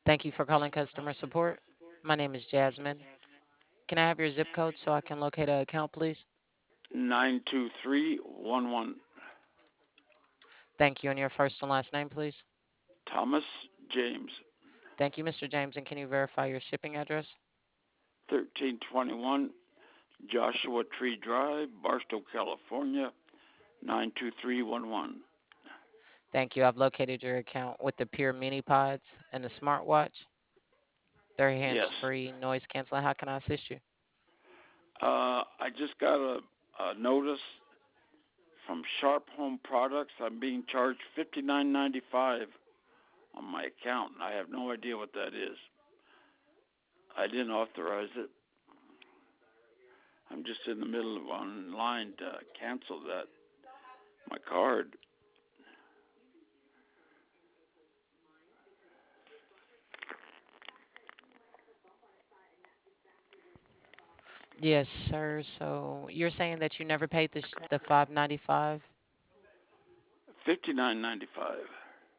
Thank you for calling customer support. My name is Jasmine. Can I have your zip code so I can locate an account, please? 92311. Thank you. And your first and last name, please? Thomas James. Thank you, Mr. James. And can you verify your shipping address? 1321 Joshua Tree Drive, Barstow, California, 92311. Thank you. I've located your account with the Pure Mini Pods and the smartwatch. They're Yes. hands-free, noise canceling. How can I assist you? I just got a notice from Sharp Home Products. I'm being charged $59.95 on my account, and I have no idea what that is. I didn't authorize it. I'm just in the middle of online to cancel that my card. Yes, sir. So you're saying that you never paid the 5.95? $59.95.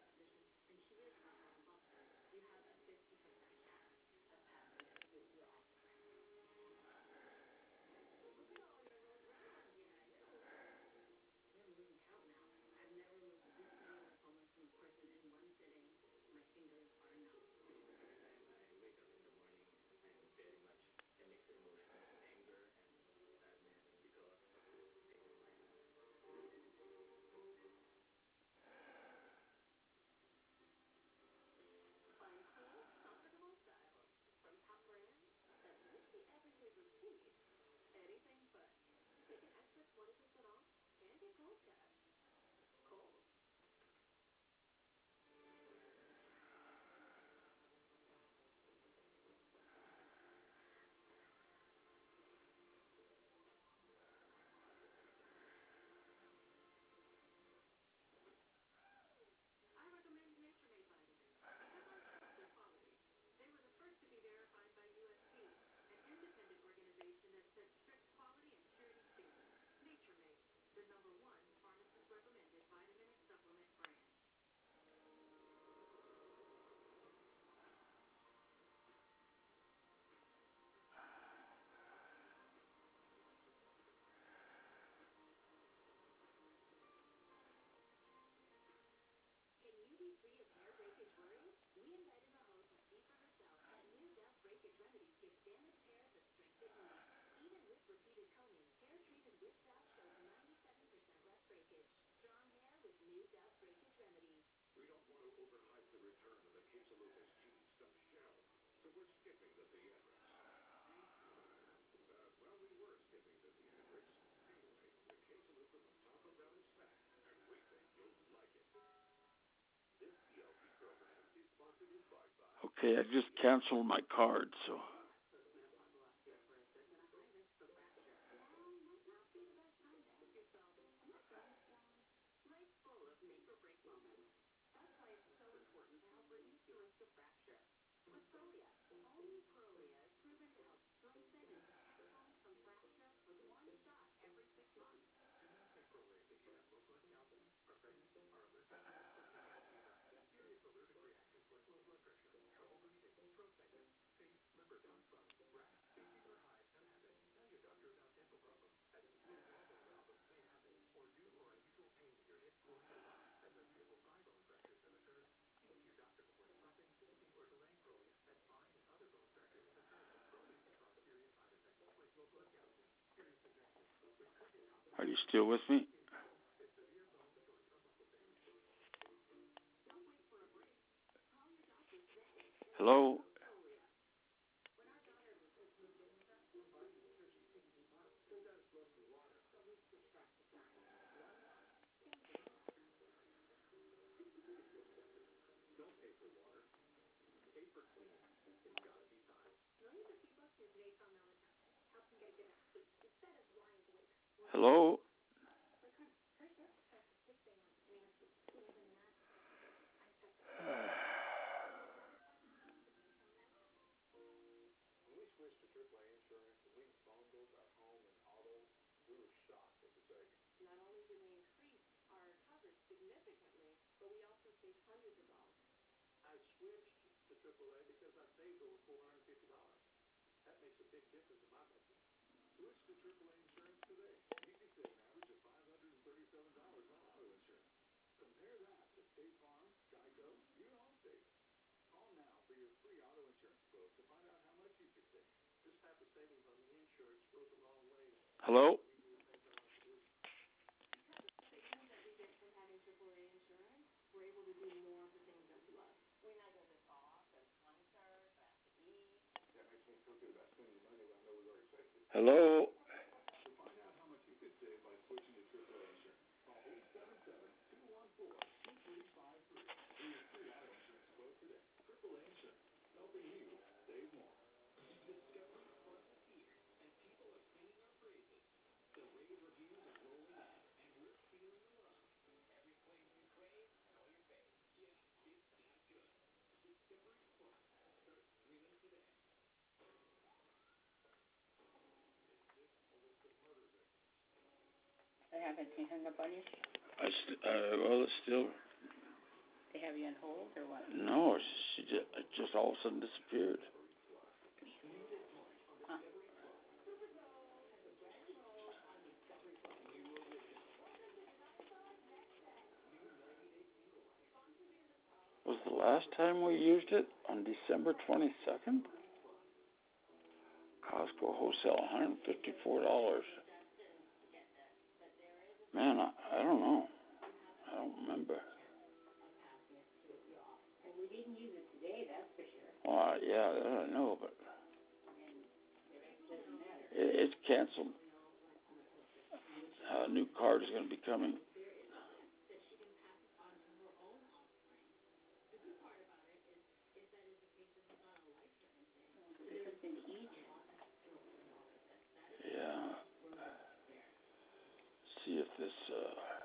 Okay, I just canceled my card, so are you still with me? Hello? Hello? Hello? Hello? What happened? He hung up on you? Well, it's still. They have you on hold or what? No, she just all of a sudden disappeared. Huh. Was the last time we used it on December 22nd? Costco wholesale, $154. Man, I don't know. I don't remember. And we didn't use it today, that's for sure. Well, yeah, that I know, but It doesn't matter. it's canceled. A new card is going to be coming. Something to eat. Yeah. See if this